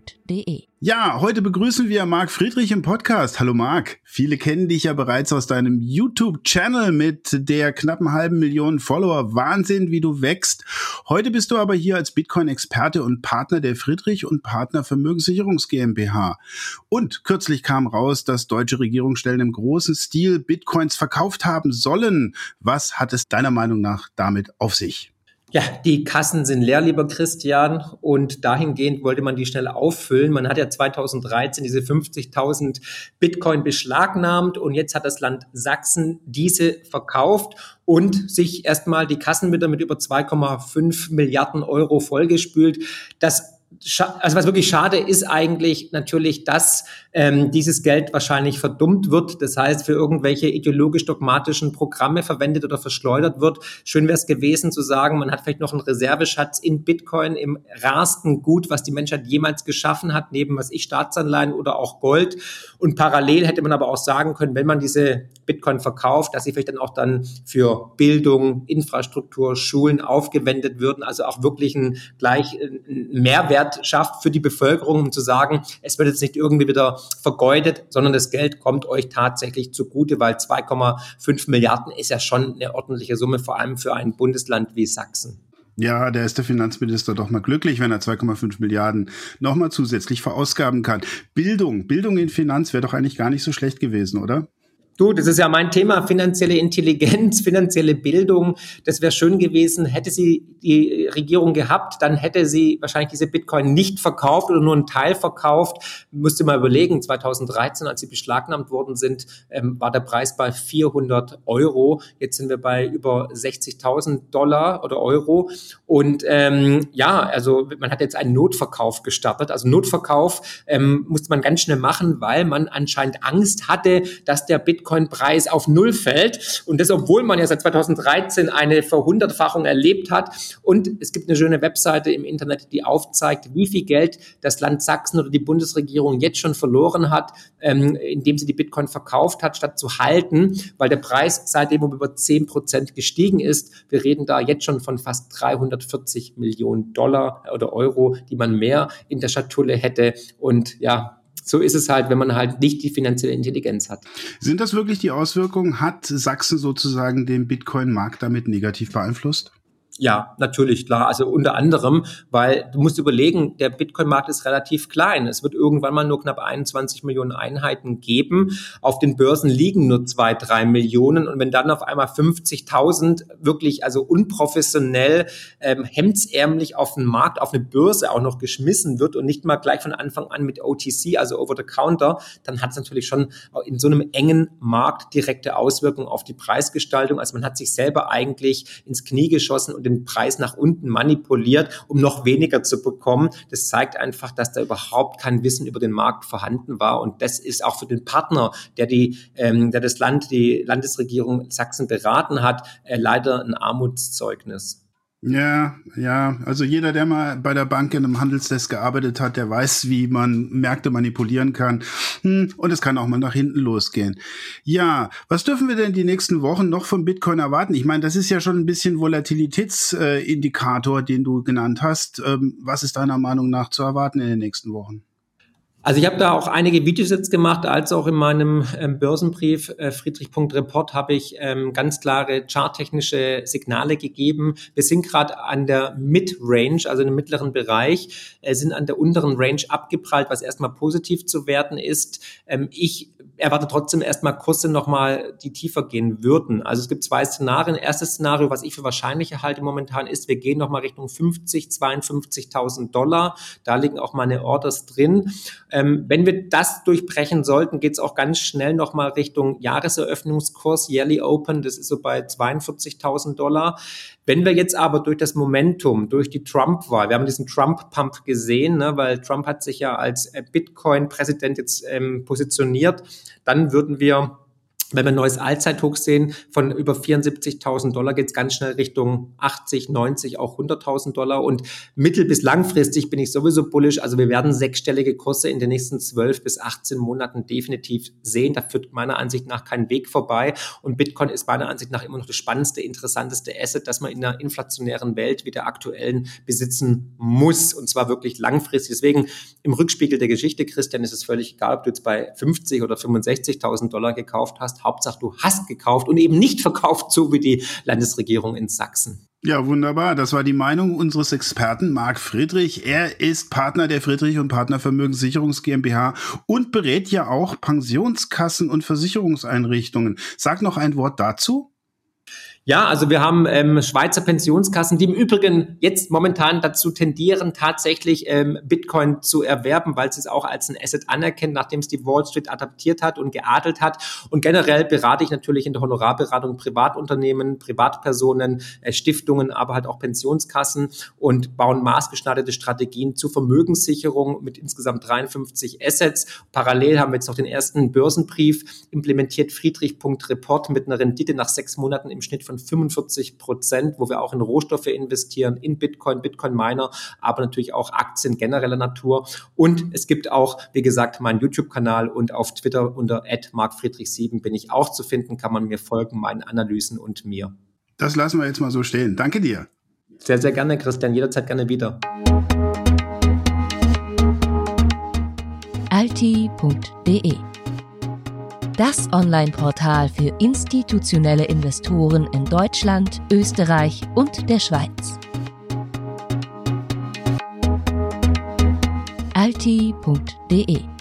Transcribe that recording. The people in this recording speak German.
bitcoin-podcast.de. Ja, heute begrüßen wir Marc Friedrich im Podcast. Hallo Marc. Viele kennen dich ja bereits aus deinem YouTube-Channel mit der knappen 500.000 Follower. Wahnsinn, wie du wächst. Heute bist du aber hier als Bitcoin-Experte und Partner der Friedrich und Partner Vermögenssicherungs GmbH. Und kürzlich kam raus, dass deutsche Regierungsstellen im großen Stil Bitcoins verkauft haben sollen. Was hat es deiner Meinung nach damit auf sich? Ja, die Kassen sind leer, lieber Christian, und dahingehend wollte man die schnell auffüllen. Man hat ja 2013 diese 50.000 Bitcoin beschlagnahmt und jetzt hat das Land Sachsen diese verkauft und sich erstmal die Kassen wieder mit über 2,5 Milliarden Euro vollgespült. Also was wirklich schade ist eigentlich natürlich, dass dieses Geld wahrscheinlich verdummt wird. Das heißt, für irgendwelche ideologisch-dogmatischen Programme verwendet oder verschleudert wird. Schön wäre es gewesen zu sagen, man hat vielleicht noch einen Reserveschatz in Bitcoin im rarsten Gut, was die Menschheit jemals geschaffen hat, neben Staatsanleihen oder auch Gold. Und parallel hätte man aber auch sagen können, wenn man diese Bitcoin verkauft, dass sie vielleicht dann auch für Bildung, Infrastruktur, Schulen aufgewendet würden, also auch wirklich einen Mehrwert schafft für die Bevölkerung, um zu sagen, es wird jetzt nicht irgendwie wieder vergeudet, sondern das Geld kommt euch tatsächlich zugute, weil 2,5 Milliarden ist ja schon eine ordentliche Summe, vor allem für ein Bundesland wie Sachsen. Ja, da ist der Finanzminister doch mal glücklich, wenn er 2,5 Milliarden nochmal zusätzlich verausgaben kann. Bildung in Finanz wäre doch eigentlich gar nicht so schlecht gewesen, oder? Du, das ist ja mein Thema, finanzielle Intelligenz, finanzielle Bildung. Das wäre schön gewesen. Hätte sie die Regierung gehabt, dann hätte sie wahrscheinlich diese Bitcoin nicht verkauft oder nur einen Teil verkauft. Müsste mal überlegen, 2013, als sie beschlagnahmt worden sind, war der Preis bei 400 Euro. Jetzt sind wir bei über 60.000 Dollar oder Euro. Und also man hat jetzt einen Notverkauf gestartet. Also Notverkauf musste man ganz schnell machen, weil man anscheinend Angst hatte, dass der Bitcoin-Preis auf Null fällt. Und das, obwohl man ja seit 2013 eine Verhundertfachung erlebt hat. Und es gibt eine schöne Webseite im Internet, die aufzeigt, wie viel Geld das Land Sachsen oder die Bundesregierung jetzt schon verloren hat, indem sie die Bitcoin verkauft hat, statt zu halten, weil der Preis seitdem um über 10% gestiegen ist. Wir reden da jetzt schon von fast 340 Millionen Dollar oder Euro, die man mehr in der Schatulle hätte. Und ja, so ist es halt, wenn man halt nicht die finanzielle Intelligenz hat. Sind das wirklich die Auswirkungen? Hat Sachsen sozusagen den Bitcoin-Markt damit negativ beeinflusst? Ja, natürlich, klar. Also unter anderem, weil du musst überlegen, der Bitcoin-Markt ist relativ klein. Es wird irgendwann mal nur knapp 21 Millionen Einheiten geben. Auf den Börsen liegen nur 2-3 Millionen. Und wenn dann auf einmal 50.000 wirklich, also unprofessionell, hemdsärmlich auf den Markt, auf eine Börse auch noch geschmissen wird und nicht mal gleich von Anfang an mit OTC, also Over the Counter, dann hat es natürlich schon in so einem engen Markt direkte Auswirkungen auf die Preisgestaltung. Also man hat sich selber eigentlich ins Knie geschossen und den Preis nach unten manipuliert, um noch weniger zu bekommen. Das zeigt einfach, dass da überhaupt kein Wissen über den Markt vorhanden war. Und das ist auch für den Partner, der die Landesregierung Sachsen beraten hat, leider ein Armutszeugnis. Ja, also jeder, der mal bei der Bank in einem Handelsdesk gearbeitet hat, der weiß, wie man Märkte manipulieren kann. Und es kann auch mal nach hinten losgehen. Ja, was dürfen wir denn die nächsten Wochen noch von Bitcoin erwarten? Ich meine, das ist ja schon ein bisschen Volatilitätsindikator, den du genannt hast. Was ist deiner Meinung nach zu erwarten in den nächsten Wochen? Also ich habe da auch einige Videos jetzt gemacht, als auch in meinem Börsenbrief Friedrich.report habe ich ganz klare charttechnische Signale gegeben. Wir sind gerade an der Mid-Range, also im mittleren Bereich, sind an der unteren Range abgeprallt, was erstmal positiv zu werten ist. Ich erwarte trotzdem erstmal Kurse nochmal, die tiefer gehen würden. Also es gibt zwei Szenarien. Erstes Szenario, was ich für wahrscheinlicher halte momentan, ist, wir gehen nochmal Richtung 52.000 Dollar. Da liegen auch meine Orders drin. Wenn wir das durchbrechen sollten, geht es auch ganz schnell nochmal Richtung Jahreseröffnungskurs, Yearly Open, das ist so bei 42.000 Dollar. Wenn wir jetzt aber durch das Momentum, durch die Trump-Wahl, wir haben diesen Trump-Pump gesehen, ne, weil Trump hat sich ja als Bitcoin-Präsident jetzt positioniert, dann würden wir Wenn wir ein neues Allzeithoch sehen von über $74.000, geht es ganz schnell Richtung 80, 90, auch $100.000. Und mittel- bis langfristig bin ich sowieso bullish. Also wir werden sechsstellige Kurse in den nächsten 12 bis 18 Monaten definitiv sehen. Da führt meiner Ansicht nach kein Weg vorbei. Und Bitcoin ist meiner Ansicht nach immer noch das spannendste, interessanteste Asset, das man in einer inflationären Welt wie der aktuellen besitzen muss. Und zwar wirklich langfristig. Deswegen im Rückspiegel der Geschichte, Christian, ist es völlig egal, ob du jetzt bei 50 oder $65.000 gekauft hast. Hauptsache, du hast gekauft und eben nicht verkauft, so wie die Landesregierung in Sachsen. Ja, wunderbar. Das war die Meinung unseres Experten Marc Friedrich. Er ist Partner der Friedrich & Partner Vermögenssicherungs GmbH und berät ja auch Pensionskassen und Versicherungseinrichtungen. Sag noch ein Wort dazu. Ja, also wir haben Schweizer Pensionskassen, die im Übrigen jetzt momentan dazu tendieren, tatsächlich Bitcoin zu erwerben, weil sie es auch als ein Asset anerkennen, nachdem es die Wall Street adaptiert hat und geadelt hat. Und generell berate ich natürlich in der Honorarberatung Privatunternehmen, Privatpersonen, Stiftungen, aber halt auch Pensionskassen und bauen maßgeschneiderte Strategien zur Vermögenssicherung mit insgesamt 53 Assets. Parallel haben wir jetzt noch den ersten Börsenbrief implementiert, Friedrich.Report, mit einer Rendite nach 6 Monaten im Schnitt von 45%, wo wir auch in Rohstoffe investieren, in Bitcoin, Bitcoin-Miner, aber natürlich auch Aktien genereller Natur. Und es gibt auch, wie gesagt, meinen YouTube-Kanal und auf Twitter unter @markfriedrich7 bin ich auch zu finden, kann man mir folgen, meinen Analysen und mir. Das lassen wir jetzt mal so stehen. Danke dir. Sehr, sehr gerne, Christian. Jederzeit gerne wieder. alti.de, das Online-Portal für institutionelle Investoren in Deutschland, Österreich und der Schweiz. alti.de